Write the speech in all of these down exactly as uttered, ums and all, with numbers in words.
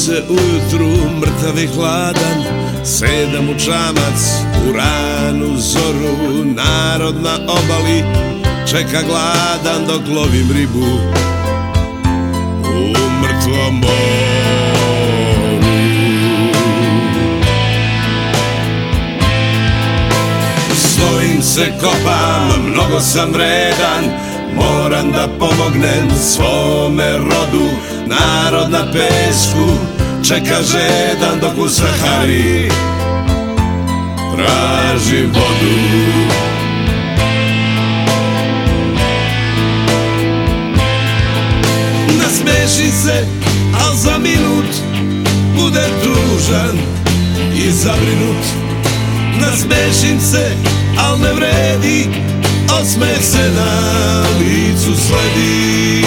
se ujutru mrtav i hladan, sedam u čamac u ranu zoru. Narod na obali čeka gladan dok lovim ribu u mrtvom moru. Stojim se, kopam, mnogo sam vredan, moram da pomognem svome rodu. Narod na pesku čeka žedan dok u Sahari traži vodu. Nasmeši se, al za minut bude tužan i zabrinut. Nasmešim se, al ne vredi, osmeh se na licu sledi.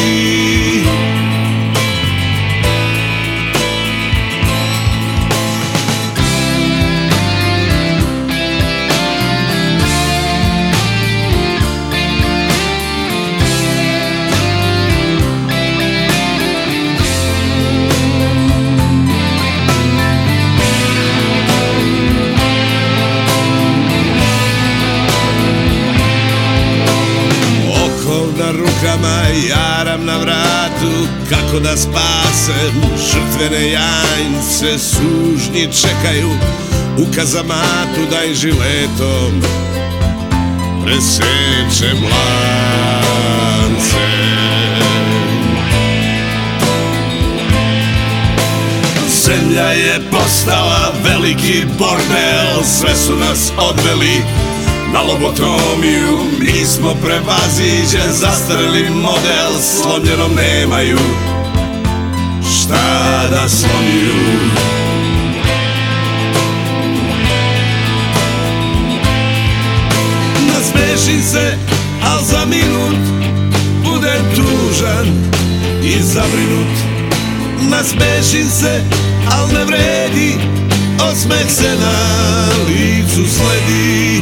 Na rukama, jaram na vratu, kako da spasem žrtvene janjce. Sužnji čekaju u kazamatu da im žiletom presečem lance. Zemlja je postala veliki bordel, sve su nas odveli na lobotomiju. Mi smo prevaziđen, zastareli model, slomljenom nemaju šta da slomiju. Nasmešim se, al za minut budem tužan i zabrinut. Nasmešim se, al ne vredi, osmeh se na licu sledi.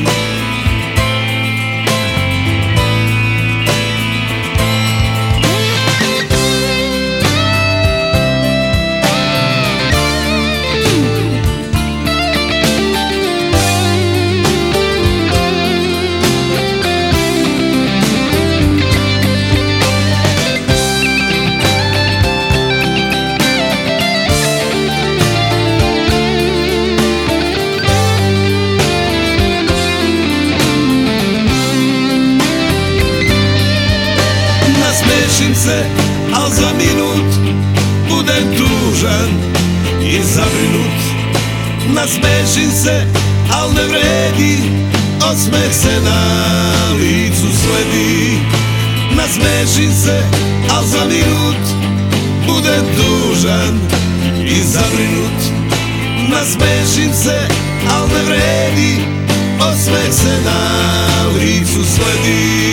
Nasmešim se, al za minut budem tužan i zabrinut. Nasmešim se, al ne vredi, osmeh se na licu sledi. Nasmešim se, al za minut budem tužan i zabrinut. Nasmešim se, al ne vredi, osmeh se na licu sledi.